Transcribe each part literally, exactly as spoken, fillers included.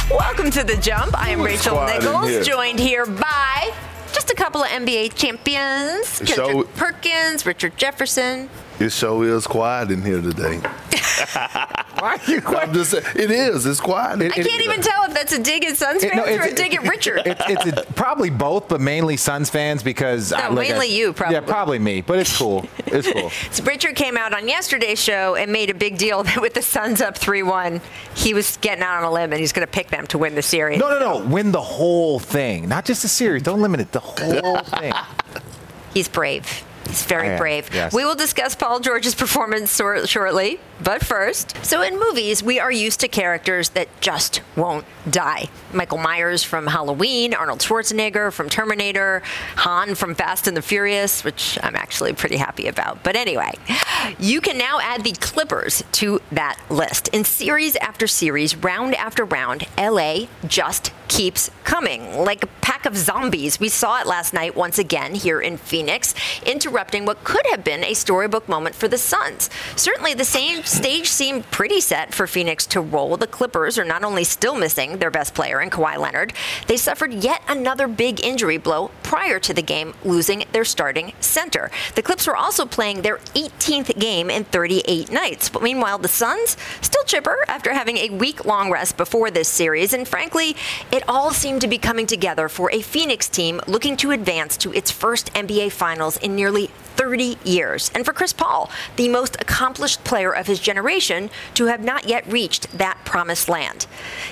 Welcome to The Jump. I am Ooh, Rachel squad in Nichols, here. joined here by just a couple of N B A champions, Kendrick show- Perkins, Richard Jefferson. It sure is quiet in here today. Why are you quiet? I'm just saying, it is. It's quiet. I can't even tell if that's a dig at Suns It- fans no, or it's- a dig at Richard. It, it's a, probably both, but mainly Suns fans because No, I, look, mainly I- you, probably. Yeah, probably me, but it's cool. It's cool. So Richard came out on yesterday's show and made a big deal that with the Suns up three one, he was getting out on a limb and he's going to pick them to win the series. No, no, no. Win the whole thing, not just the series. Don't limit it. The whole thing. He's brave. He's very I am, brave. yes. We will discuss Paul George's performance sor- shortly, but first, so in movies, we are used to characters that just won't die. Michael Myers from Halloween, Arnold Schwarzenegger from Terminator, Han from Fast and the Furious, which I'm actually pretty happy about. But anyway, you can now add the Clippers to that list. In series after series, round after round, L A just keeps coming. Like a pack of zombies. We saw it last night once again here in Phoenix, interrupting what could have been a storybook moment for the Suns. Certainly the same stage seemed pretty set for Phoenix to roll. The Clippers are not only still missing their best player in Kawhi Leonard, they suffered yet another big injury blow prior to the game, losing their starting center. The Clips were also playing their eighteenth game in thirty-eight nights. But meanwhile, the Suns still chipper after having a week-long rest before this series. And frankly, it all seemed to be coming together for a Phoenix team looking to advance to its first N B A Finals in nearly thirty years. And for Chris Paul, the most accomplished player of his generation, to have not yet reached that promised land.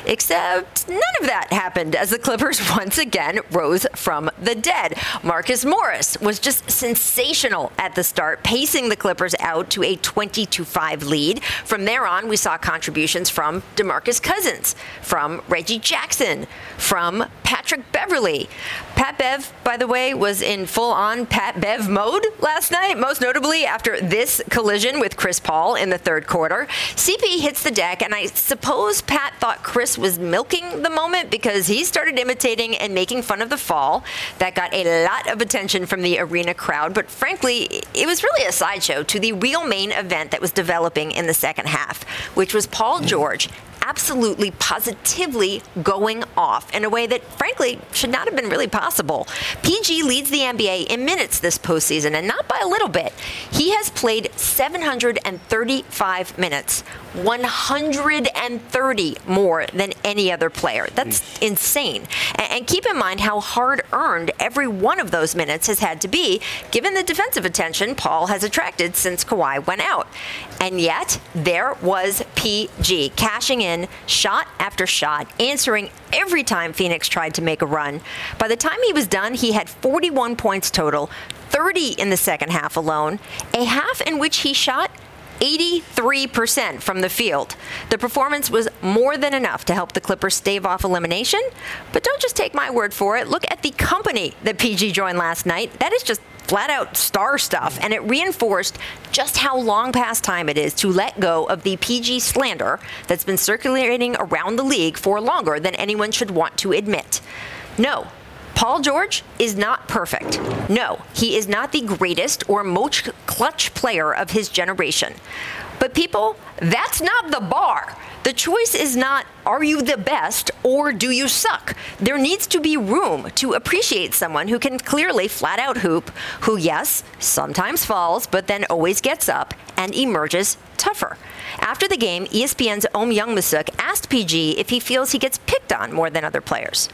Except none of that happened as the Clippers once again rose from the dead. Marcus Morris was just sensational at the start, pacing the Clippers out to a twenty to five lead. From there on, we saw contributions from DeMarcus Cousins, from Reggie Jackson, from Patrick Beverley. Pat Bev, by the way, was in full-on Pat Bev mode last night, most notably after this collision with Chris Paul in the third quarter. C P hits the deck, and I suppose Pat thought Chris was milking the moment because he started imitating and making fun of the fall. That got a lot of attention from the arena crowd, but frankly, it was really a sideshow to the real main event that was developing in the second half, which was Paul George absolutely, positively going off in a way that, frankly, should not have been really possible. P G leads the N B A in minutes this postseason, and not by a little bit. He has played seven hundred thirty-five minutes, one hundred thirty more than any other player. That's insane. And keep in mind how hard-earned every one of those minutes has had to be, given the defensive attention Paul has attracted since Kawhi went out. And yet, there was P G cashing in shot after shot, answering every time Phoenix tried to make a run. By the time he was done, he had forty-one points total, thirty in the second half alone, a half in which he shot eighty-three percent from the field. The performance was more than enough to help the Clippers stave off elimination. But don't just take my word for it. Look at the company that P G joined last night. That is just flat out star stuff, and it reinforced just how long past time it is to let go of the P G slander that's been circulating around the league for longer than anyone should want to admit. No, Paul George is not perfect. No, he is not the greatest or most clutch player of his generation. But people, that's not the bar. The choice is not, are you the best or do you suck? There needs to be room to appreciate someone who can clearly flat out hoop, who, yes, sometimes falls, but then always gets up and emerges tougher. After the game, E S P N's Om Youngmisuk asked P G if he feels he gets picked on more than other players.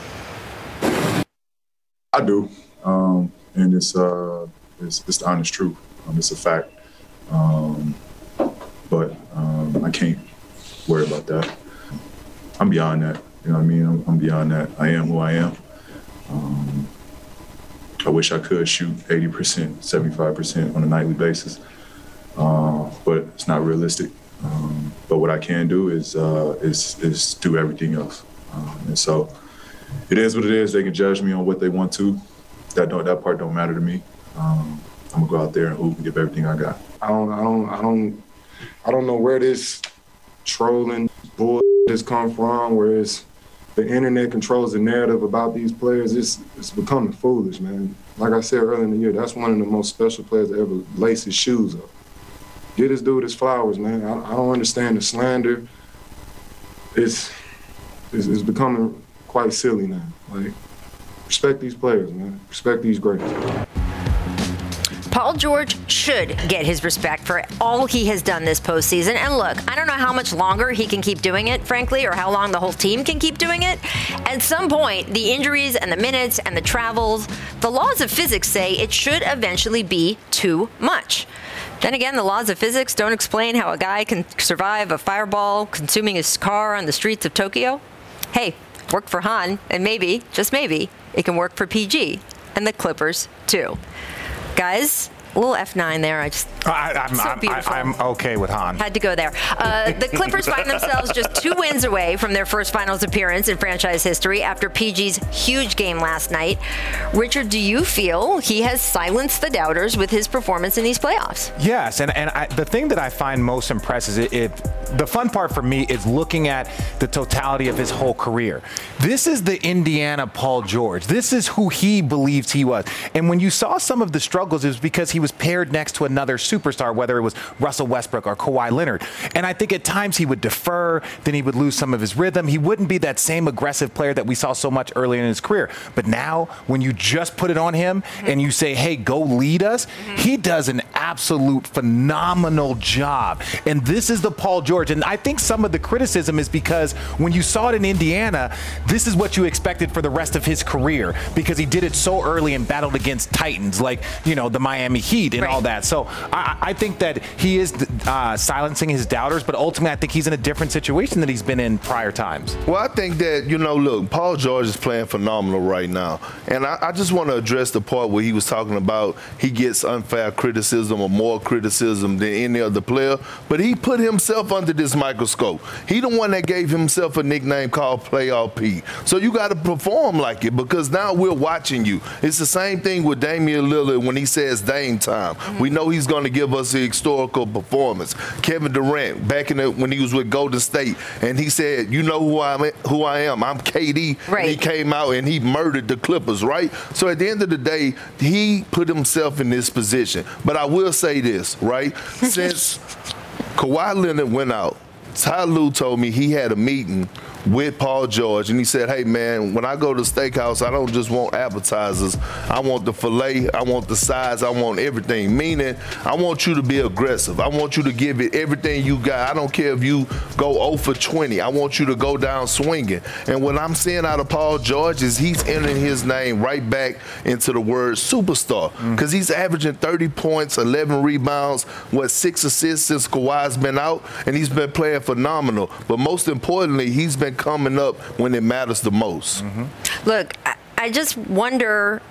I do, um, and it's, uh, it's it's the honest truth. Um, it's a fact, um, but um, I can't worry about that. I'm beyond that. You know what I mean? I'm, I'm beyond that. I am who I am. Um, I wish I could shoot eighty percent, seventy-five percent on a nightly basis, uh, but it's not realistic. Um, but what I can do is uh, is is do everything else, um, and so. It is what it is. They can judge me on what they want to. That don't that part don't matter to me. Um, I'm gonna go out there and hoop and give everything I got. I don't, I don't, I don't, I don't know where this trolling bull has come from. Where it's the internet controls the narrative about these players. It's it's becoming foolish, man. Like I said earlier in the year, that's one of the most special players to ever lace his shoes up. Get this dude his flowers, man. I, I don't understand the slander. It's it's, it's becoming quite silly now. Like, respect these players, man. Respect these greats. Paul George should get his respect for all he has done this postseason. And look, I don't know how much longer he can keep doing it, frankly, or how long the whole team can keep doing it. At some point, the injuries and the minutes and the travels, the laws of physics say it should eventually be too much. Then again, the laws of physics don't explain how a guy can survive a fireball consuming his car on the streets of Tokyo. Hey, worked for Han, and maybe, just maybe, it can work for P G and the Clippers, too. Guys, a little F nine there. I just I, I'm, so I'm, beautiful. I'm okay with Han. Had to go there. Uh, the Clippers find themselves just two wins away from their first finals appearance in franchise history after P G's huge game last night. Richard, do you feel he has silenced the doubters with his performance in these playoffs? Yes, and, and I, the thing that I find most impressive is it, it, the fun part for me is looking at the totality of his whole career. This is the Indiana Paul George. This is who he believes he was. And when you saw some of the struggles, it was because he was paired next to another superstar, whether it was Russell Westbrook or Kawhi Leonard. And I think at times he would defer, then he would lose some of his rhythm. He wouldn't be that same aggressive player that we saw so much earlier in his career. But now, when you just put it on him mm-hmm. and you say, hey, go lead us, mm-hmm. he does an absolute phenomenal job. And this is the Paul George. And I think some of the criticism is because when you saw it in Indiana, this is what you expected for the rest of his career because he did it so early and battled against Titans like, you know, the Miami Heat and right. all that. So I, I think that he is uh, silencing his doubters, but ultimately I think he's in a different situation than he's been in prior times. Well, I think that, you know, look, Paul George is playing phenomenal right now. And I, I just want to address the part where he was talking about he gets unfair criticism or more criticism than any other player. But he put himself under this microscope. He the one that gave himself a nickname called Playoff P. So you got to perform like it because now we're watching you. It's the same thing with Damian Lillard when he says Dame time. Mm-hmm. We know he's going to give us a historical performance. Kevin Durant, back in the, when he was with Golden State, and he said, you know who I am, who I am. I'm K D. Right. And he came out and he murdered the Clippers, right? So at the end of the day, he put himself in this position. But I will say this, right? Since Kawhi Leonard went out, Ty Lue told me he had a meeting with Paul George, and he said, hey, man, when I go to the steakhouse, I don't just want appetizers. I want the filet. I want the sides. I want everything, meaning I want you to be aggressive. I want you to give it everything you got. I don't care if you go zero for twenty. I want you to go down swinging. And what I'm seeing out of Paul George is he's entering his name right back into the word superstar because mm. he's averaging thirty points, eleven rebounds, what, six assists since Kawhi's been out, and he's been playing phenomenal. But most importantly, he's been coming up when it matters the most. Mm-hmm. Look, I, I just wonder,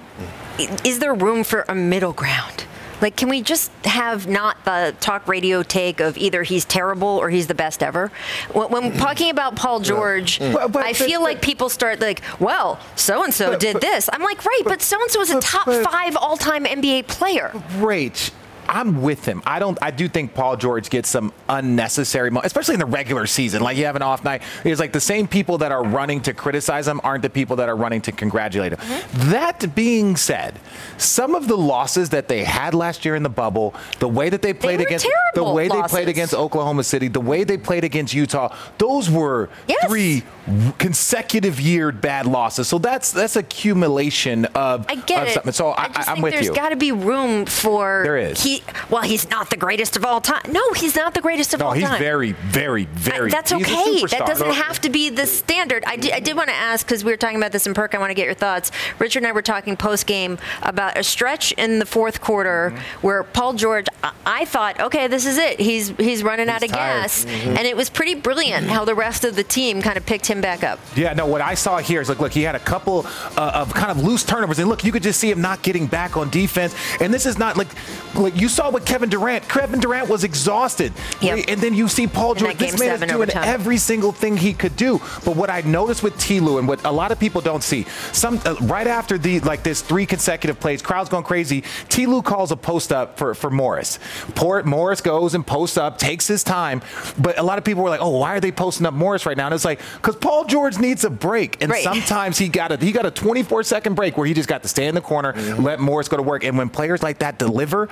is there room for a middle ground? Like, can we just have not the talk radio take of either he's terrible or he's the best ever? When, when talking about Paul George, yeah. but, but, I feel but, like people start like, well, so-and-so but, did but, this. I'm like, right, but, but so-and-so is a top but, five all-time N B A player. Great. I'm with him. I don't. I do think Paul George gets some unnecessary, mo- especially in the regular season. Like you have an off night. It's like the same people that are running to criticize him aren't the people that are running to congratulate him. Mm-hmm. That being said, some of the losses that they had last year in the bubble, the way that they played they against, the way losses. they played against Oklahoma City, the way they played against Utah, those were yes. three consecutive year bad losses. So that's that's accumulation of. I get of it. Something. So I, I, just I'm think with there's you. There's got to be room for. There is. He, well, he's not the greatest of all time. No, he's not the greatest of no, all time. No, he's very, very, very. I, that's he's okay. A that doesn't no. have to be the standard. I did, I did want to ask, because we were talking about this in Perk, I want to get your thoughts. Richard and I were talking post-game about a stretch in the fourth quarter mm-hmm. where Paul George, I, I thought, okay, this is it. He's he's running he's out of tired. gas. Mm-hmm. And it was pretty brilliant how the rest of the team kind of picked him back up. Yeah, no, what I saw here is, like, look, he had a couple uh, of kind of loose turnovers. And, look, you could just see him not getting back on defense. And this is not, like, like you saw with Kevin Durant. Kevin Durant was exhausted. Yep. And then you see Paul George. This man is doing overtime. every single thing he could do. But what I noticed with T. Lue and what a lot of people don't see, some uh, right after the like this three consecutive plays, crowd's going crazy, T. Lue calls a post up for, for Morris. Port, Morris goes and posts up, takes his time. But a lot of people were like, oh, why are they posting up Morris right now? And it's like, because Paul George needs a break. And right. sometimes he got a he got a twenty-four second break where he just got to stay in the corner, mm-hmm. let Morris go to work. And when players like that deliver, when you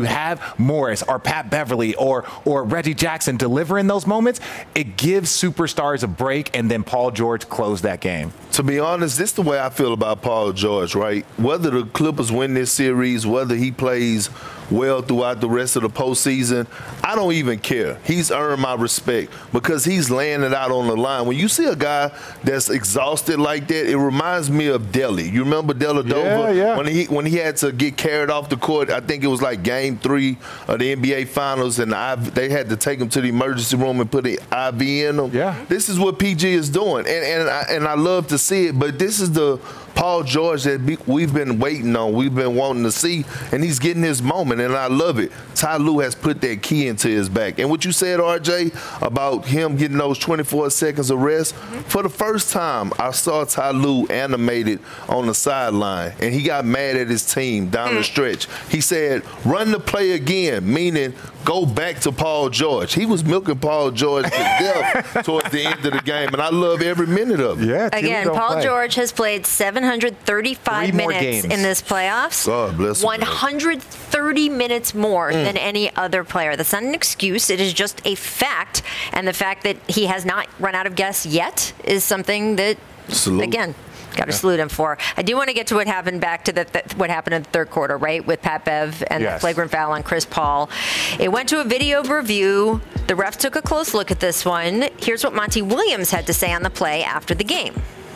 you have Morris or Pat Beverly or or Reggie Jackson deliver in those moments, it gives superstars a break, and then Paul George closed that game. To be honest, this is the way I feel about Paul George, right? Whether the Clippers win this series, whether he plays well throughout the rest of the postseason, I don't even care. He's earned my respect because he's laying it out on the line. When you see a guy that's exhausted like that, it reminds me of Delly. You remember Dellavedova? Yeah, yeah. When he when he had to get carried off the court, I think it was like game three of the N B A Finals, and I, they had to take him to the emergency room and put an I V in him. Yeah. This is what P G is doing, and and I, and I love to see it, but this is the Paul George that be, we've been waiting on, we've been wanting to see, and he's getting his moment, and I love it. Ty Lue has put that key into his back. And what you said, R J, about him getting those twenty-four seconds of rest, mm-hmm. for the first time, I saw Ty Lue animated on the sideline, and he got mad at his team down mm. the stretch. He said, run the play again, meaning go back to Paul George. He was milking Paul George to death towards the end of the game, and I love every minute of it. Yeah, Again, Paul play. George has played seven hundred thirty-five Three more minutes games. in this playoffs. God bless him. one hundred thirty minutes more Mm. than any other player. That's not an excuse. It is just a fact. And the fact that he has not run out of gas yet is something that, Salute. again, got to yeah. salute him for. I do want to get to what happened back to the th- what happened in the third quarter, right, with Pat Bev and yes. the flagrant foul on Chris Paul. It went to a video review. The ref took a close look at this one. Here's what Monty Williams had to say on the play after the game.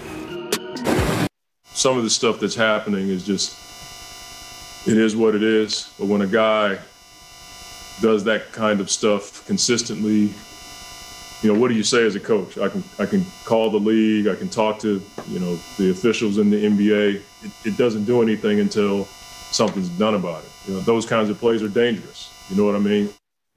Some of the stuff that's happening is just, it is what it is. But when a guy does that kind of stuff consistently, you know, what do you say as a coach? I can I can call the league, I can talk to, you know, the officials in the N B A. It, it doesn't do anything until something's done about it. You know, those kinds of plays are dangerous. You know what I mean?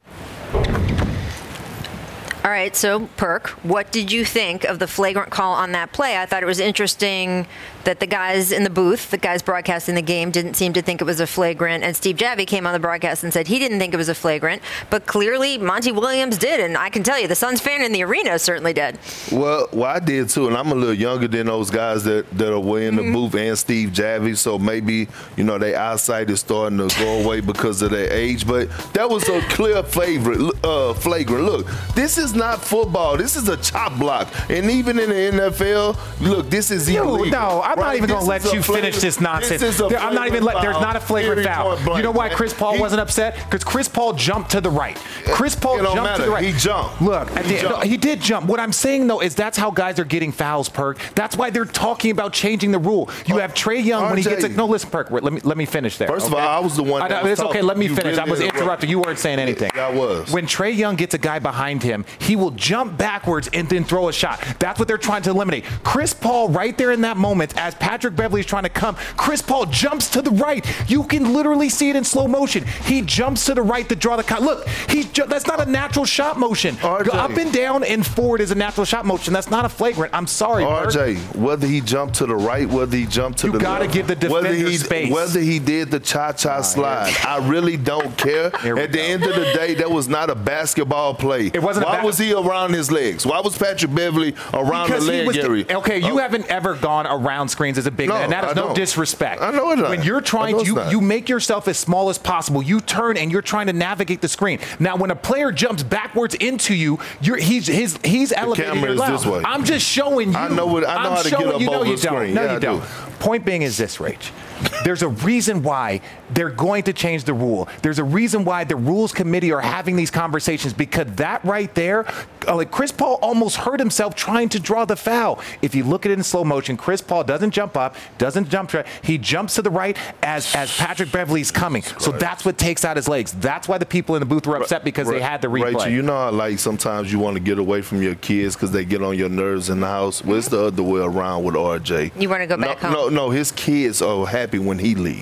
All right, so Perk, what did you think of the flagrant call on that play? I thought it was interesting that the guys in the booth, the guys broadcasting the game, didn't seem to think it was a flagrant, and Steve Javie came on the broadcast and said he didn't think it was a flagrant, but clearly Monty Williams did, and I can tell you the Suns fan in the arena certainly did. Well, well, I did too, and I'm a little younger than those guys that, that are way in the mm-hmm. booth and Steve Javie, so maybe, you know, their eyesight is starting to go away because of their age, but that was a clear flagrant. Uh, flagrant. Look, this is not football. This is a chop block, and even in the N F L, look, this is illegal. No, I'm right? not even going to let you finish this nonsense. This I'm not even let. There's not a flagrant foul. Blank, you know why man. Chris Paul he, wasn't upset? Because Chris Paul jumped to the right. Chris Paul jumped matter. to the right. He jumped. Look, he, the, jumped. No, he did jump. What I'm saying though is that's how guys are getting fouls, Perk. That's why they're talking about changing the rule. You have Trae Young R J. when he gets a no. Listen, Perk. Let me let me finish there. First okay? of all, I was the one. That I, was it's okay. Let me you finish. I was interrupted. You weren't saying anything. Yeah, I was. When Trae Young gets a guy behind him, he will jump backwards and then throw a shot. That's what they're trying to eliminate. Chris Paul, right there in that moment, as Patrick Beverly is trying to come, Chris Paul jumps to the right. You can literally see it in slow motion. He jumps to the right to draw the cut. Look, he ju- that's not a natural shot motion. R J. Up and down and forward is a natural shot motion. That's not a flagrant. I'm sorry, R J, Bert. whether he jumped to the right, whether he jumped to you the gotta left, give the defender whether he, space. Whether he did the cha-cha oh, slide, yeah. I really don't care. At the go. end of the day, that was not a basketball play. It wasn't. Why a ba- was he around his legs? Why was Patrick Beverly around because the leg was, area? Okay, you oh. haven't ever gone around screens as a big no, man. That is I no don't. disrespect. I know it not. When you're trying to, you, not. you make yourself as small as possible. You turn and you're trying to navigate the screen. Now, when a player jumps backwards into you, you're he's his he's elevated. The camera your is level. this way. I'm just showing you. I know what I know I'm how to get up you, over no, you the don't. screen. No, yeah, you I don't. do. Point being is this, Rach. There's a reason why they're going to change the rule. There's a reason why the rules committee are having these conversations, because that right there, uh, like Chris Paul almost hurt himself trying to draw the foul. If you look at it in slow motion, Chris Paul doesn't jump up, doesn't jump, he jumps to the right as as Patrick Beverly's coming. So that's what takes out his legs. That's why the people in the booth were upset, because right, they had the replay. Rachel, you know how like sometimes you want to get away from your kids because they get on your nerves in the house? Well, it's the other way around with R J. You want to go back no, home? No, no, his kids are happy when he leaves.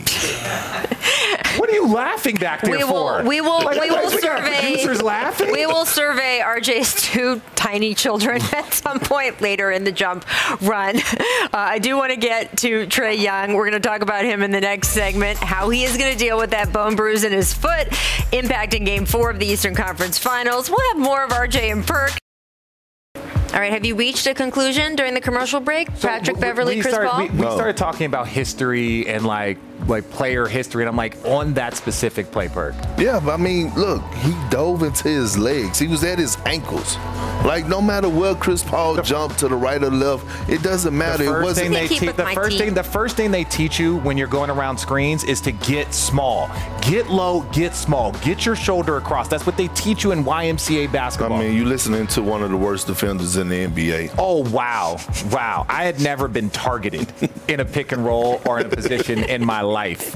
What are you laughing back there we will, for? We will. Like, we will we got survey. Producers laughing. We will survey R J's two tiny children at some point later in the jump run. Uh, I do want to get to Trae Young. We're going to talk about him in the next segment. How he is going to deal with that bone bruise in his foot, impacting Game Four of the Eastern Conference Finals. We'll have more of R J and Perk. All right, have you reached a conclusion during the commercial break? So Patrick we, Beverly, we Chris started, Paul? We, we no. started talking about history and like like player history, and I'm like, on that specific play, Perk. Yeah, but I mean, look, he dove into his legs. He was at his ankles. Like, no matter where Chris Paul jumped to the right or left, it doesn't matter. The it first wasn't. thing they Keep te- with the my first team. thing the first thing they teach you when you're going around screens is to get small, get low, get small, get your shoulder across. That's what they teach you in Y M C A I basketball. mean, you listening to one of the worst defenders in the N B A. Oh, wow. Wow. I had never been targeted in a pick and roll or in a position in my life.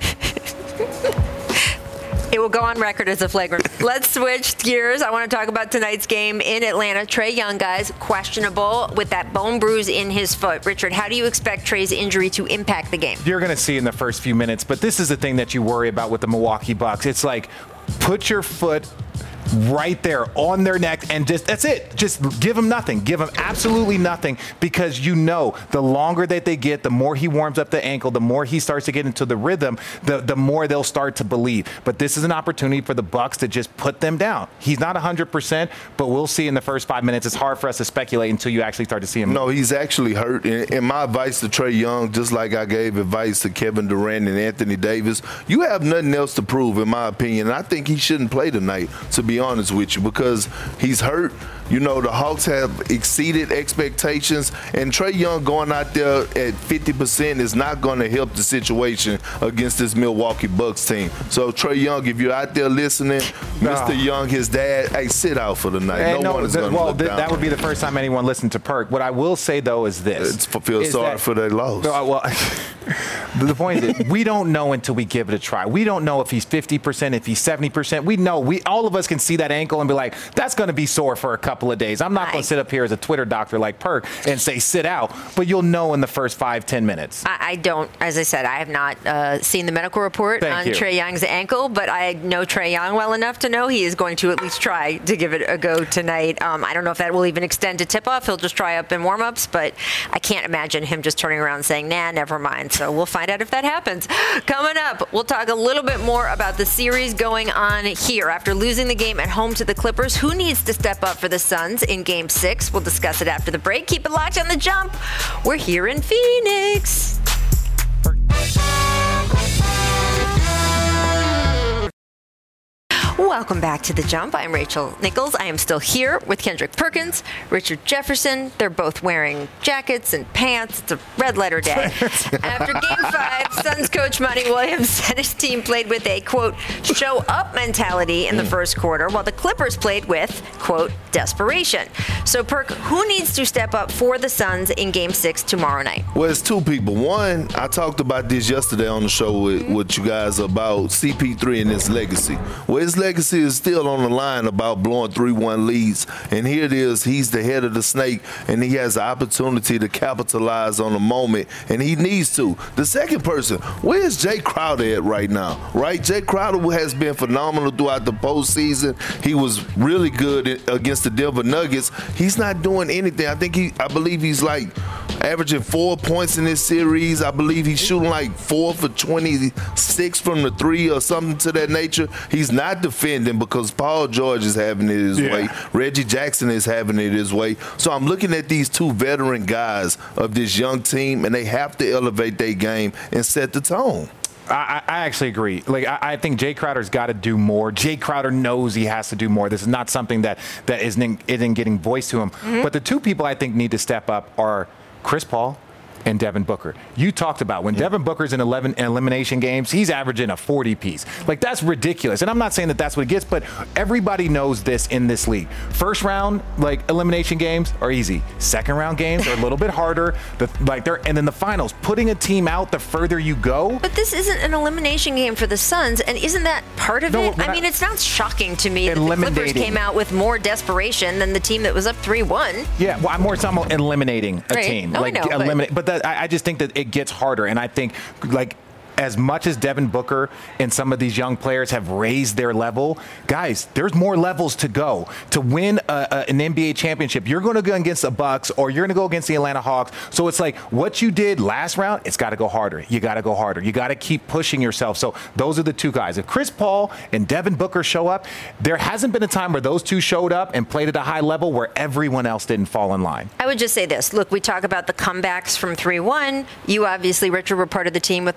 It will go on record as a flagrant. Let's switch gears. I want to talk about tonight's game in Atlanta. Trae Young, guys, questionable with that bone bruise in his foot. Richard, how do you expect Trae's injury to impact the game? You're going to see in the first few minutes, but this is the thing that you worry about with the Milwaukee Bucks. It's like, put your foot right there on their neck and just that's it. Just give them nothing. Give them absolutely nothing, because you know the longer that they get, the more he warms up the ankle, the more he starts to get into the rhythm, the the more they'll start to believe. But this is an opportunity for the Bucks to just put them down. He's not one hundred percent, but we'll see in the first five minutes. It's hard for us to speculate until you actually start to see him. No, he's actually hurt. And, and my advice to Trae Young, just like I gave advice to Kevin Durant and Anthony Davis, you have nothing else to prove, in my opinion. And I think he shouldn't play tonight, to be honest with you, because he's hurt. You know, the Hawks have exceeded expectations, and Trae Young going out there at fifty percent is not going to help the situation against this Milwaukee Bucks team. So, Trae Young, if you're out there listening, No. Mister Young, his dad, hey, sit out for the night. And no, no, one is the- going to well, look th- down that would on be you. the first time anyone listened to Perk. What I will say, though, is this. It's for feel is sorry that- for their loss. No, well, the point is, we don't know until we give it a try. We don't know if he's fifty percent, if he's seventy percent. We know. We all of us can see that ankle and be like, that's going to be sore for a couple of days. I'm not going I- to sit up here as a Twitter doctor like Perk and say sit out, but you'll know in the first five, ten minutes. I, I don't, as I said, I have not uh, seen the medical report Thank on you. Trae Young's ankle, but I know Trae Young well enough to know he is going to at least try to give it a go tonight. Um, I don't know if that will even extend to tip-off. He'll just try up in warm-ups, but I can't imagine him just turning around and saying, nah, never mind. So we'll find out if that happens. Coming up, we'll talk a little bit more about the series going on here. After losing the game at home to the Clippers, who needs to step up for the Suns in Game six? We'll discuss it after the break. Keep it locked on The Jump. We're here in Phoenix. Welcome back to The Jump. I'm Rachel Nichols. I am still here with Kendrick Perkins, Richard Jefferson. They're both wearing jackets and pants. It's a red letter day. After Game five, Suns coach Monty Williams said his team played with a, quote, show-up mentality in the first quarter, while the Clippers played with, quote, desperation. So, Perk, who needs to step up for the Suns in Game six tomorrow night? Well, it's two people. One, I talked about this yesterday on the show with, with you guys about C P three and his legacy. Well, his legacy is still on the line about blowing three one leads. And here it is. He's the head of the snake, and he has the opportunity to capitalize on the moment, and he needs to. The second person, where's Jay Crowder at right now? Right? Jay Crowder has been phenomenal throughout the postseason. He was really good in, against the Denver Nuggets. He's not doing anything. I think he, I believe he's like averaging four points in this series. I believe he's shooting like four for twenty-six from the three or something to that nature. He's not defending because Paul George is having it his Yeah. way. Reggie Jackson is having it his way. So I'm looking at these two veteran guys of this young team, and they have to elevate their game and set the tone. I, I actually agree. Like I, I think Jay Crowder's got to do more. Jay Crowder knows he has to do more. This is not something that that isn't isn't getting voiced to him. Mm-hmm. But the two people I think need to step up are Chris Paul and Devin Booker. You talked about when yeah. Devin Booker's in eleven elimination games, he's averaging a forty piece. Like, that's ridiculous. And I'm not saying that that's what he gets, but everybody knows this in this league. First round, like, elimination games are easy. Second round games are a little bit harder. The, like they're, and then the finals, putting a team out the further you go. But this isn't an elimination game for the Suns, and isn't that part of No, it? we're I not- mean, it's not shocking to me that the Eliminating. Clippers came out with more desperation than the team that was up three one. Yeah, well, I'm more talking about eliminating a Right. team. No, I like know, but- eliminate, but that, I, I just think that it gets harder, and I think like. As much as Devin Booker and some of these young players have raised their level, guys, there's more levels to go. To win a, a, an N B A championship, you're going to go against the Bucks or you're going to go against the Atlanta Hawks. So it's like what you did last round, it's got to go harder. You got to go harder. You got to keep pushing yourself. So those are the two guys. If Chris Paul and Devin Booker show up, there hasn't been a time where those two showed up and played at a high level where everyone else didn't fall in line. I would just say this. Look, we talk about the comebacks from three one. You obviously, Richard, were part of the team with the most famous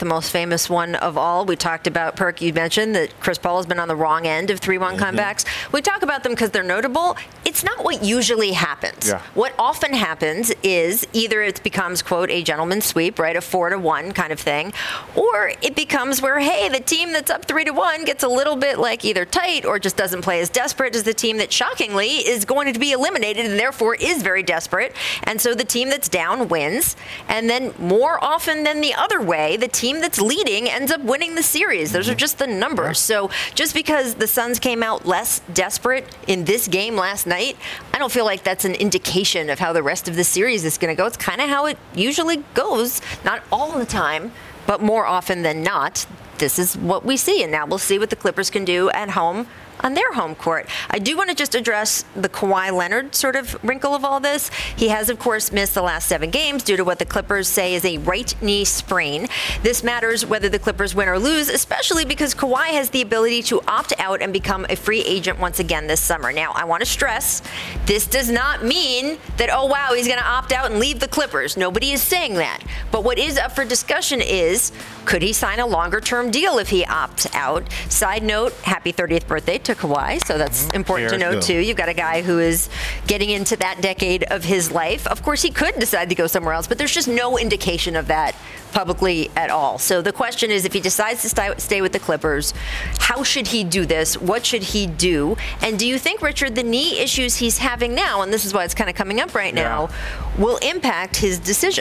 famous one of all. We talked about, Perk, you mentioned that Chris Paul has been on the wrong end of three one mm-hmm. comebacks. We talk about them because they're notable. It's not what usually happens. Yeah. What often happens is either it becomes, quote, a gentleman's sweep, right, a four to one kind of thing, or it becomes where, hey, the team that's up three to one gets a little bit like either tight or just doesn't play as desperate as the team that shockingly is going to be eliminated and therefore is very desperate. And so the team that's down wins. And then more often than the other way, the team that's leading ends up winning the series. Those are just the numbers. So just because the Suns came out less desperate in this game last night, I don't feel like that's an indication of how the rest of the series is going to go. It's kind of how it usually goes. Not all the time, but more often than not, this is what we see. And now we'll see what the Clippers can do at home on their home court. I do want to just address the Kawhi Leonard sort of wrinkle of all this. He has, of course, missed the last seven games due to what the Clippers say is a right knee sprain. This matters whether the Clippers win or lose, especially because Kawhi has the ability to opt out and become a free agent once again this summer. Now, I want to stress, this does not mean that, oh, wow, he's going to opt out and leave the Clippers. Nobody is saying that. But what is up for discussion is, could he sign a longer-term deal if he opts out? Side note, happy thirtieth birthday to Kawhi, so that's important to note, too. You've got a guy who is getting into that decade of his life. Of course, he could decide to go somewhere else, but there's just no indication of that publicly at all. So the question is, if he decides to stay, stay with the Clippers, how should he do this? What should he do? And do you think, Richard, the knee issues he's having now, and this is why it's kind of coming up right now, yeah. will impact his decision?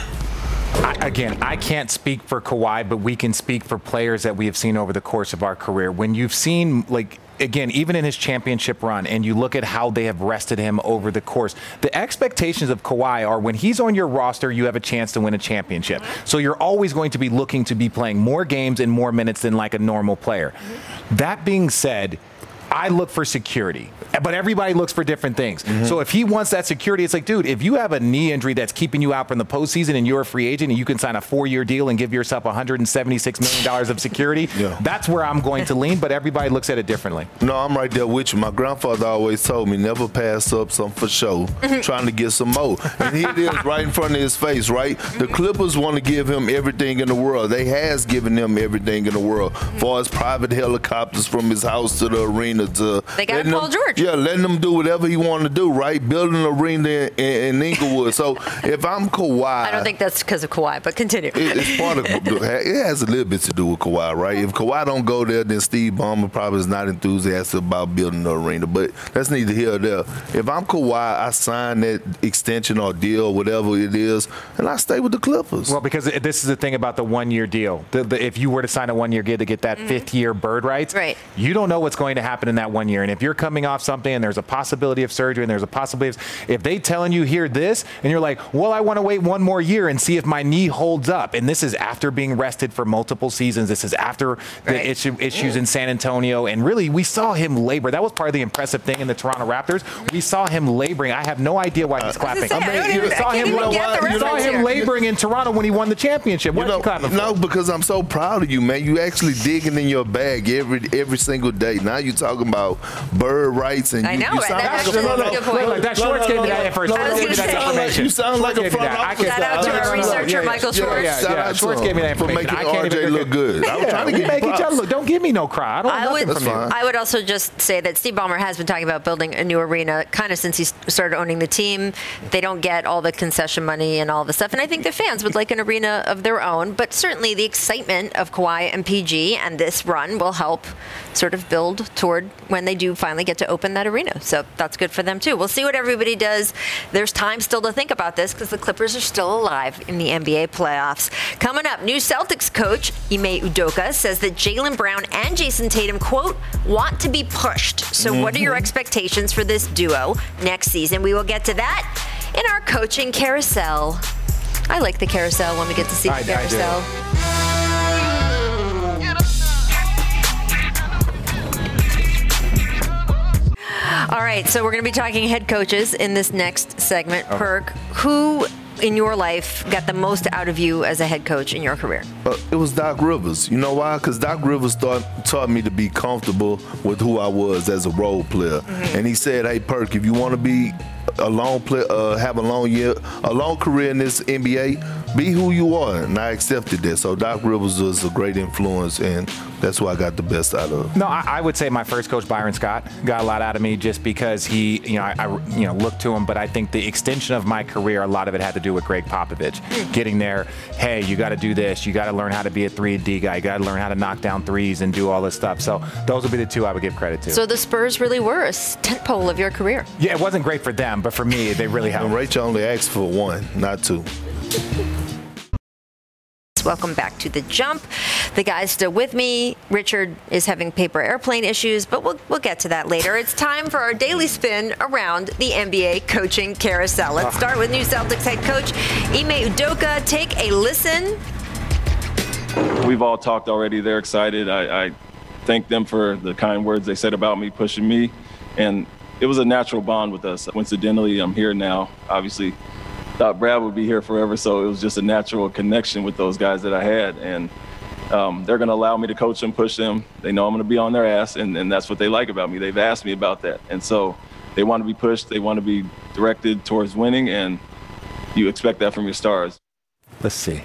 I, again, I can't speak for Kawhi, but we can speak for players that we have seen over the course of our career. When you've seen, like, again, even in his championship run, and you look at how they have rested him over the course, the expectations of Kawhi are when he's on your roster, you have a chance to win a championship. So you're always going to be looking to be playing more games and more minutes than like a normal player. That being said, I look for security, but everybody looks for different things. Mm-hmm. So if he wants that security, it's like, dude, if you have a knee injury that's keeping you out from the postseason and you're a free agent and you can sign a four-year deal and give yourself one hundred seventy-six million dollars of security, yeah. that's where I'm going to lean, but everybody looks at it differently. No, I'm right there with you. My grandfather always told me, never pass up something for show, trying to get some more. And here it is right in front of his face, right? The Clippers want to give him everything in the world. They has given him everything in the world, as far as private helicopters from his house to the arena. To they got Paul them, George. Yeah, letting him do whatever he wanted to do, right? Building an arena in, in, in Inglewood. So if I'm Kawhi, I don't think that's because of Kawhi, but continue. It, it's part of it has a little bit to do with Kawhi, right? If Kawhi don't go there, then Steve Ballmer probably is not enthusiastic about building the arena. But that's neither here or there. If I'm Kawhi, I sign that extension or deal, whatever it is, and I stay with the Clippers. Well, because this is the thing about the one-year deal. The, the, if you were to sign a one-year deal to get that mm-hmm. fifth-year bird rights, right. you don't know what's going to happen in that one year. And if you're coming off something and there's a possibility of surgery and there's a possibility of, if they telling you here this and you're like, well, I want to wait one more year and see if my knee holds up. And this is after being rested for multiple seasons. This is after the right. issue, issues in San Antonio. And really, we saw him labor. That was part of the impressive thing in the Toronto Raptors. We saw him laboring. I have no idea why he's clapping. I, I, mean, you saw him, you you saw him laboring in Toronto when he won the championship. What you are you clapping for? No, because I'm so proud of you, man. You actually digging in your bag every every single day. Now you're talking about bird rights and you, I know, you right? sound That like actually a, is a good point. Look, that Schwartz gave me that first. I was gonna say, you sound like a front office. Shout out to our researcher, Michael Schwartz. Yeah, yeah, yeah. Schwartz gave me that for information. making I can't R J even look good. I was yeah, trying to we get make props. each other look. Don't give me no cry. I don't I want would, nothing from you. I would also just say that Steve Ballmer has been talking about building a new arena kind of since he started owning the team. They don't get all the concession money and all the stuff. And I think the fans would like an arena of their own. But certainly the excitement of Kawhi and P G and this run will help sort of build toward when they do finally get to open that arena. So that's good for them, too. We'll see what everybody does. There's time still to think about this because the Clippers are still alive in the N B A playoffs. Coming up, new Celtics coach Ime Udoka says that Jaylen Brown and Jason Tatum, quote, want to be pushed. So mm-hmm. what are your expectations for this duo next season? We will get to that in our coaching carousel. I like the carousel when we get to see I, the carousel. All right, so we're going to be talking head coaches in this next segment. Okay. Perk, who in your life got the most out of you as a head coach in your career? Uh, it was Doc Rivers. You know why? Because Doc Rivers taught, taught me to be comfortable with who I was as a role player. Mm-hmm. And he said, hey, Perk, if you want to be a long play, uh, have a long year, a long career in this N B A. Be who you are, and I accepted that. So Doc Rivers was a great influence, and that's who I got the best out of. No, I, I would say my first coach, Byron Scott, got a lot out of me just because he, you know, I, I you know looked to him. But I think the extension of my career, a lot of it had to do with Greg Popovich, getting there. Hey, you got to do this. You got to learn how to be a three and D guy. You got to learn how to knock down threes and do all this stuff. So those would be the two I would give credit to. So the Spurs really were a tentpole of your career. Yeah, it wasn't great for them, but for me, they really helped. And Rachel only asked for one, not two. Welcome back to The Jump. The guy's still with me. Richard is having paper airplane issues, but we'll, we'll get to that later. It's time for our daily spin around the N B A coaching carousel. Let's start with new Celtics head coach Ime Udoka. Take a listen. We've all talked already. They're excited. I, I thank them for the kind words they said about me, pushing me. And it was a natural bond with us. Coincidentally, I'm here now. Obviously, thought Brad would be here forever, so it was just a natural connection with those guys that I had. And um, they're going to allow me to coach them, push them. They know I'm going to be on their ass, and, and that's what they like about me. They've asked me about that. And so they want to be pushed. They want to be directed towards winning, and you expect that from your stars. Let's see.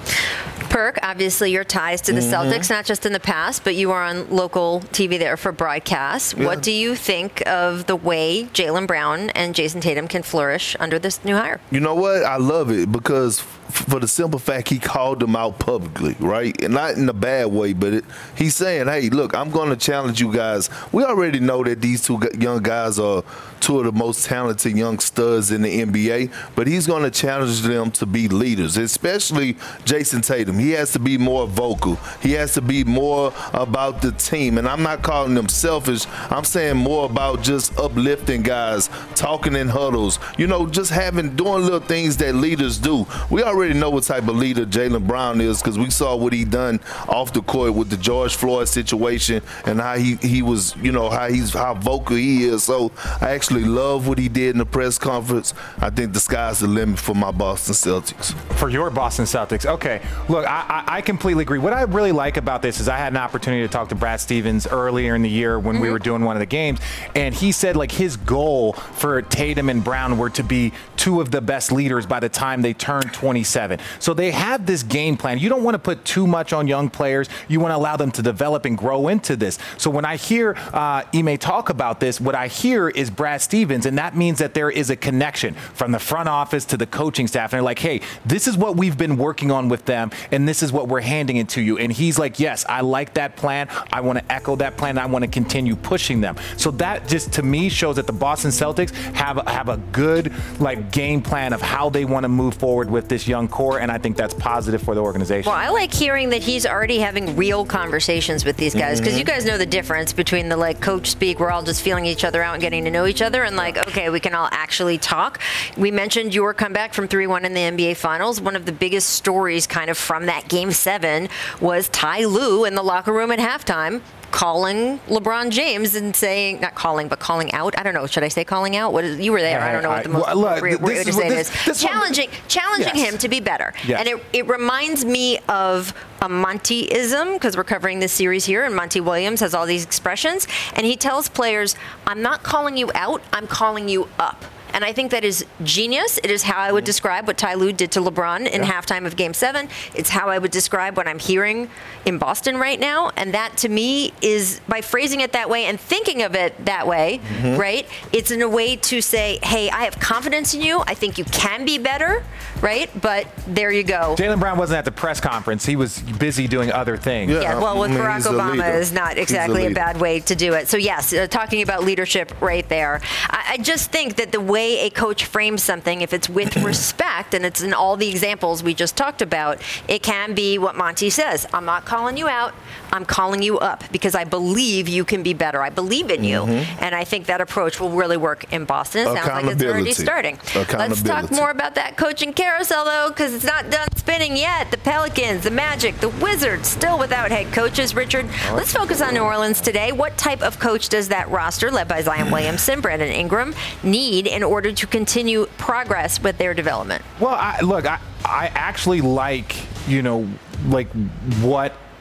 Perk, obviously your ties to the mm-hmm. Celtics, not just in the past, but you are on local T V there for broadcasts. Yeah. What do you think of the way Jaylen Brown and Jason Tatum can flourish under this new hire? You know what? I love it because f- for the simple fact he called them out publicly, right? And not in a bad way, but it, he's saying, hey, look, I'm going to challenge you guys. We already know that these two young guys are two of the most talented young studs in the N B A, but he's going to challenge them to be leaders, especially Jason Tatum. He has to be more vocal. He has to be more about the team. And I'm not calling them selfish. I'm saying more about just uplifting guys, talking in huddles, you know, just having, doing little things that leaders do. We already know what type of leader Jaylen Brown is because we saw what he done off the court with the George Floyd situation and how he, he was, you know, how he's, how vocal he is. So I actually love what he did in the press conference. I think the sky's the limit for my Boston Celtics. For your Boston Celtics. Okay. Look, I, I, I completely agree. What I really like about this is I had an opportunity to talk to Brad Stevens earlier in the year when mm-hmm. we were doing one of the games, and he said like his goal for Tatum and Brown were to be two of the best leaders by the time they turn twenty-seven. So they have this game plan. You don't want to put too much on young players. You want to allow them to develop and grow into this. So when I hear uh, Ime talk about this, what I hear is Brad Stevens, and that means that there is a connection from the front office to the coaching staff. And they're like, hey, this is what we've been working on with them, and this is what we're handing it to you. And he's like, yes, I like that plan. I want to echo that plan. I want to continue pushing them. So that just, to me, shows that the Boston Celtics have, have a good like game plan of how they want to move forward with this young core, and I think that's positive for the organization. Well, I like hearing that he's already having real conversations with these guys, because mm-hmm. you guys know the difference between the like coach speak, we're all just feeling each other out and getting to know each other, and like, okay, we can all actually talk. We mentioned your comeback from three one in the N B A Finals. One of the biggest stories kind of from that game seven was Ty Lue in the locker room at halftime calling LeBron James and saying, not calling, but calling out. I don't know. Should I say calling out? What is, you were there. Hey, I don't know I, what the most well, appropriate look, way to say this, is. This challenging one, challenging yes. him to be better. Yes. And it, it reminds me of a Monty-ism, because we're covering this series here, and Monty Williams has all these expressions. And he tells players, I'm not calling you out, I'm calling you up. And I think that is genius. It is how I would describe what Ty Lue did to LeBron in yeah. halftime of Game seven. It's how I would describe what I'm hearing in Boston right now. And that, to me, is by phrasing it that way and thinking of it that way, mm-hmm. right? It's in a way to say, hey, I have confidence in you. I think you can be better, right? But there you go. Jaylen Brown wasn't at the press conference. He was busy doing other things. Yeah, yeah well, with I mean, Barack Obama is not exactly a, a bad way to do it. So, yes, uh, talking about leadership right there. I, I just think that the way a coach frames something, if it's with respect, and it's in all the examples we just talked about, it can be what Monty says. I'm not calling you out. I'm calling you up because I believe you can be better. I believe in you. Mm-hmm. And I think that approach will really work in Boston. It sounds like it's already starting. Let's talk more about that coaching carousel, though, because it's not done spinning yet. The Pelicans, the Magic, the Wizards, still without head coaches. Richard, let's focus on New Orleans today. What type of coach does that roster, led by Zion Williamson, Brandon Ingram, need in order to continue progress with their development? Well, I, look, I, I actually like, you know, like what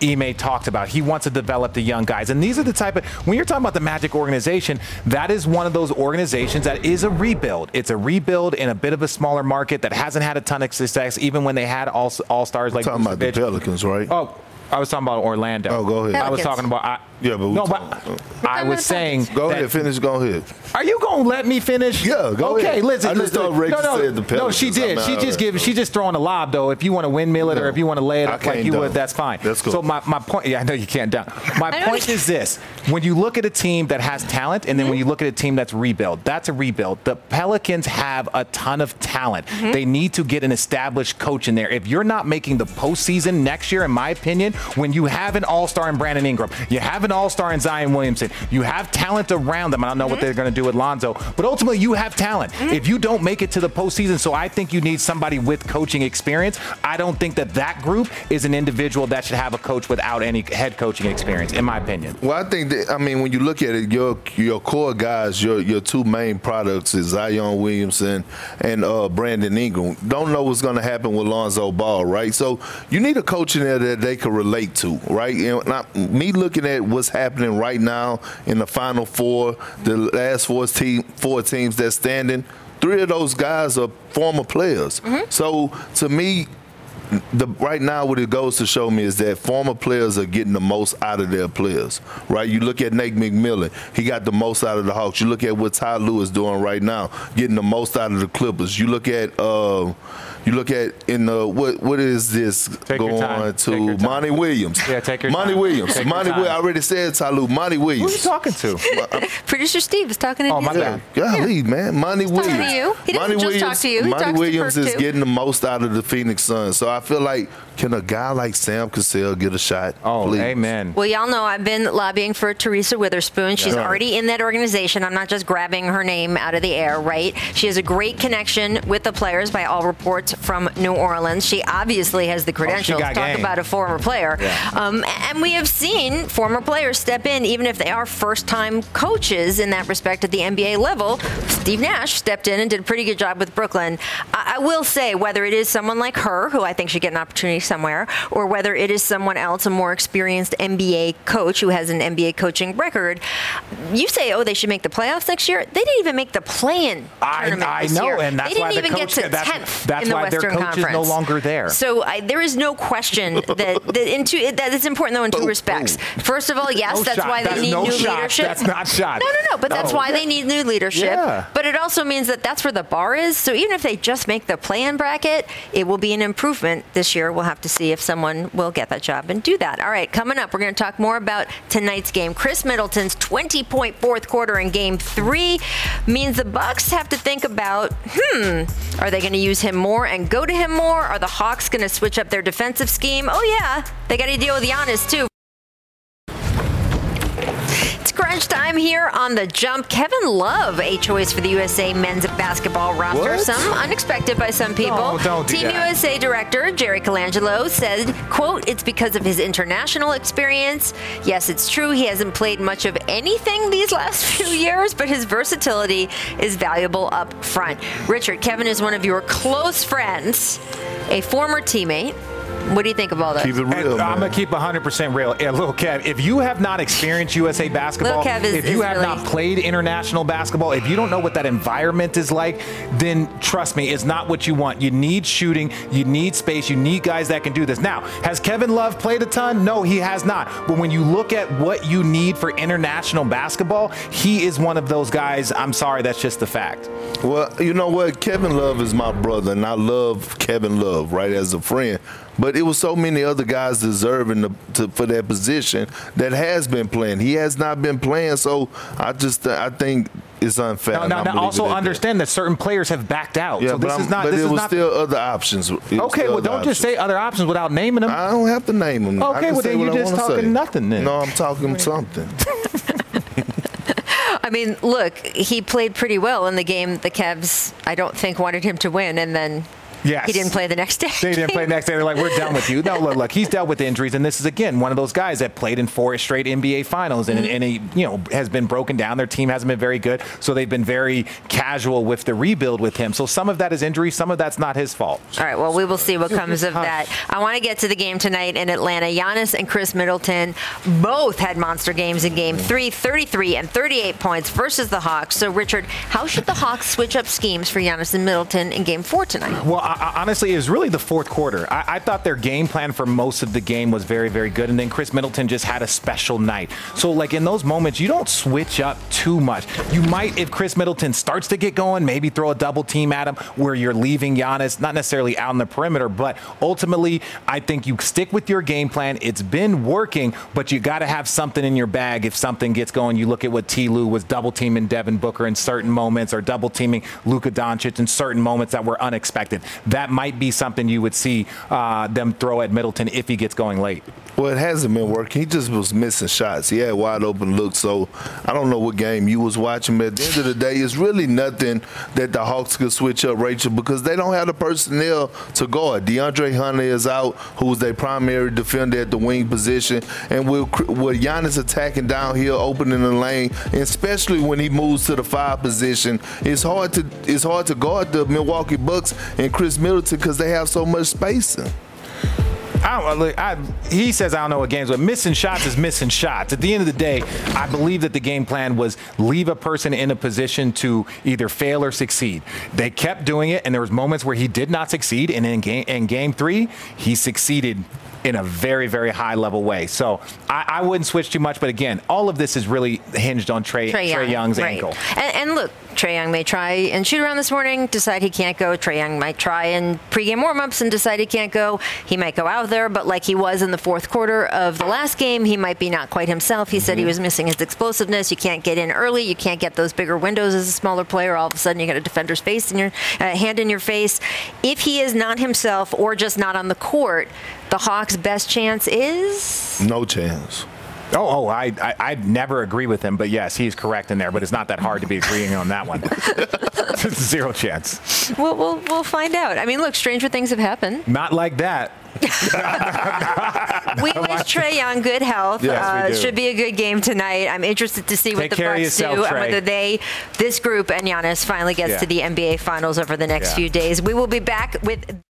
Ime talked about. He wants to develop the young guys. And these are the type of, when you're talking about the Magic organization, that is one of those organizations that is a rebuild. It's a rebuild in a bit of a smaller market that hasn't had a ton of success, even when they had all all-stars like talking about the Pelicans, right? Oh, I was talking about Orlando. Oh, go ahead. I was Pelicans. talking about. I, Yeah, but we no, talk- but I was saying. Go that- ahead, finish. Go ahead. Are you gonna let me finish? Yeah, go okay, ahead. Okay, listen. I just listen. thought Rachel no, no, said the no, she Pelicans. did. I'm She out just of give. it. She just throwing a lob though. If you want to windmill it No. or if you want to lay it I up like can't you dunk. would, that's fine. That's cool. So my, my point. Yeah, I know you can't dunk. My I know point you- is this: when you look at a team that has talent, and then when you look at a team that's rebuild, that's a rebuild. The Pelicans have a ton of talent. Mm-hmm. They need to get an established coach in there. If you're not making the postseason next year, in my opinion, when you have an all-star in Brandon Ingram, you have an all-star in Zion Williamson, you have talent around them. I don't know Mm-hmm. what they're going to do with Lonzo, but ultimately you have talent. Mm-hmm. If you don't make it to the postseason, so I think you need somebody with coaching experience. I don't think that that group is an individual that should have a coach without any head coaching experience, in my opinion. Well, I think that, I mean, when you look at it, your your core guys, your your two main products is Zion Williamson and uh, Brandon Ingram. Don't know what's going to happen with Lonzo Ball, right? So you need a coach in there that they can relate to, right? You know, not, me looking at what's happening right now in the Final Four, the last four, team, four teams that's standing, three of those guys are former players. Mm-hmm. So to me, the right now what it goes to show me is that former players are getting the most out of their players, right? You look at Nate McMillan, he got the most out of the Hawks. You look at what Ty Lue is doing right now, getting the most out of the Clippers. You look at uh, you look at in the what what is this Take your time. going Take your to time. Monty Williams? Yeah, take your Monty time. Williams. Take your Monty time. Williams. I already said Ty Lue. Monty Who are you Williams. talking to? Producer Steve is talking to Oh, you. my bad. Golly, man, Monty talking Williams. to you. He doesn't Monty just Williams, talk to you. He Monty talks to Williams Kirk, is too. getting the most out of the Phoenix Suns. So I feel like, can a guy like Sam Cassell get a shot? Oh, please? amen. Well, y'all know I've been lobbying for Teresa Witherspoon. She's Yeah. already in that organization. I'm not just grabbing her name out of the air, right? She has a great connection with the players by all reports from New Orleans. She obviously has the credentials. got Talk game. about a former player. Yeah. Um, and we have seen former players step in, even if they are first-time coaches in that respect at the N B A level. Steve Nash stepped in and did a pretty good job with Brooklyn. I, I will say, whether it is someone like her, who I think should get an opportunity somewhere, or whether it is someone else, a more experienced N B A coach who has an N B A coaching record, you say, oh, they should make the playoffs next year. They didn't even make the play-in I, tournament I this know, year. and that's they why didn't the even coach, get to that's, tenth that's in the why Western their coach Conference. is no longer there. So I, there is no question that, that in two, that it's important, though, in two Boom, respects. boom. First of all, yes, No that's shot. why they That's need no new shot. leadership. That's not shot. No, no, no, but that's No. why they need new leadership. Yeah. But it also means that that's where the bar is. So even if they just make the play-in bracket, it will be an improvement this year. We'll have to see if someone will get that job and do that. All right, coming up, we're going to talk more about tonight's game. Chris Middleton's twenty-point fourth quarter in Game Three means the Bucks have to think about, hmm, are they going to use him more and go to him more? Are the Hawks going to switch up their defensive scheme? Oh yeah, they got to deal with Giannis too. It's crunch time here on The Jump. Kevin Love, a choice for the U S A men's basketball roster. What? Some unexpected by some people. No, don't do Team that. U S A director Jerry Colangelo said, quote, it's because of his international experience. Yes, it's true he hasn't played much of anything these last few years, but his versatility is valuable up front. Richard, Kevin is one of your close friends, a former teammate. What do you think of all that? Keep it real, And I'm man. gonna keep one hundred percent real. Yeah, Lil Kev, if you have not experienced U S A basketball, Lil Kev is- if you is have really- not played international basketball, if you don't know what that environment is like, then trust me, it's not what you want. You need shooting, you need space, you need guys that can do this. Now, has Kevin Love played a ton? No, he has not. But when you look at what you need for international basketball, he is one of those guys. I'm sorry, that's just the fact. Well, you know what? Kevin Love is my brother, and I love Kevin Love, right, as a friend. But it was so many other guys deserving to, to, for that position that has been playing. He has not been playing, so I just I think it's unfair. Now, and now, I'm now leaving also it at that. understand that certain players have backed out. Yeah, so but, this I'm- is not. but this it is was not. still other options. It was Okay, still well, other don't just options. say other options without naming them. I don't have to name them. I Okay, can well, say then what you're I just wanna talking say. nothing then. No, I'm talking something. I mean, look, he played pretty well in the game the Cavs, I don't think, wanted him to win, and then Yes. He didn't play the next day. They didn't play the next day. They're like, we're done with you. No, look, look, he's dealt with injuries, and this is, again, one of those guys that played in four straight N B A finals, and, Mm-hmm. and he, you know, has been broken down. Their team hasn't been very good, so they've been very casual with the rebuild with him. So some of that is injury, some of that's not his fault. All right, well, we will see what comes of that. I want to get to the game tonight in Atlanta. Giannis and Chris Middleton both had monster games in game three, thirty-three and thirty-eight points versus the Hawks. So, Richard, how should the Hawks switch up schemes for Giannis and Middleton in game four tonight? Well, I, I, honestly, it was really the fourth quarter. I, I thought their game plan for most of the game was very, very good, and then Chris Middleton just had a special night. So, like, in those moments, you don't switch up too much. You might, if Chris Middleton starts to get going, maybe throw a double team at him where you're leaving Giannis, not necessarily out on the perimeter, but ultimately, I think you stick with your game plan. It's been working, but you got to have something in your bag if something gets going. You look at what T. Lue was double teaming Devin Booker in certain moments, or double teaming Luka Doncic in certain moments that were unexpected. That might be something you would see uh, them throw at Middleton if he gets going late. Well, it hasn't been working. He just was missing shots. He had wide open looks. So I don't know what game you was watching, but at the end of the day, it's really nothing that the Hawks could switch up, Rachel, because they don't have the personnel to guard. DeAndre Hunter is out, who was their primary defender at the wing position, and with, with Giannis attacking down here, opening the lane, and especially when he moves to the five position, it's hard to it's hard to guard the Milwaukee Bucks and Chris Middleton because they have so much spacing. I don't, look, I, he says I don't know what games, but missing shots is missing shots. At the end of the day, I believe that the game plan was leave a person in a position to either fail or succeed. They kept doing it, and there was moments where he did not succeed, and in game, in game three, he succeeded in a very, very high level way. So I, I wouldn't switch too much, but again, all of this is really hinged on Trae, Trae, Trae Young, Young's right. ankle. And, and look, Trae Young may try and shoot around this morning, decide he can't go. Trae Young might try and pregame warmups and decide he can't go. He might go out there, but like he was in the fourth quarter of the last game, he might be not quite himself. He mm-hmm. said he was missing his explosiveness. You can't get in early. You can't get those bigger windows as a smaller player. All of a sudden, you get a defender's face in your uh, hand in your face. If he is not himself or just not on the court, the Hawks' best chance is? No chance. Oh, oh, I, I, I'd never agree with him, but yes, he's correct in there. But it's not that hard to be agreeing on that one. Zero chance. We'll, we'll, we'll find out. I mean, look, stranger things have happened. Not like that. We wish Trae Young good health. Yes, uh, we do. Should be a good game tonight. I'm interested to see what Take the care of Bucks do yourself, and Trae. whether they, this group and Giannis, finally gets Yeah. to the N B A Finals over the next Yeah. few days. We will be back with